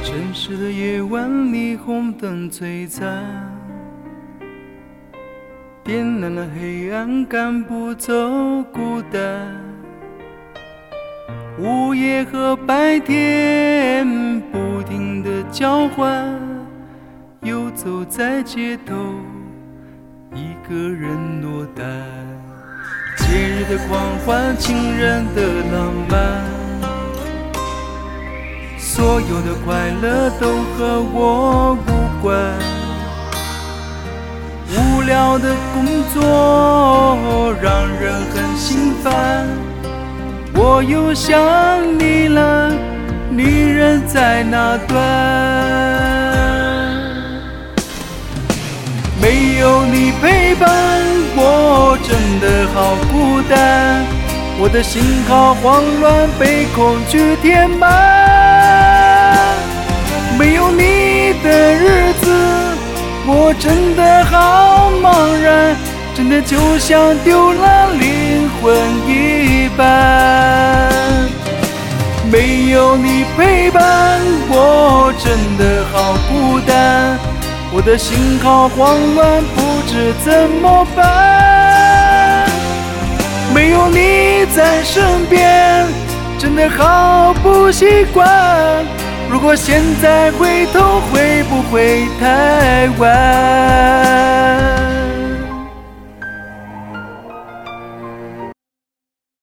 城市的夜晚，霓虹灯璀璨，点亮了黑暗，赶不走孤单。午夜和白天不停地交换，游走在街头，一个人落单。节日的狂欢，情人的浪漫，所有的快乐都和我无关。无聊的工作让人很心烦，我又想你了，你人在哪端？没有你陪伴，我真的好孤单，我的心好慌乱，被恐惧填满。没有你的日子，我真的好茫然，真的就像丢了灵魂一般。没有你陪伴，我真的好孤单，我的心好慌乱，不知怎么办。没有你在身边，真的好不习惯，如果现在回头，会不会太晚？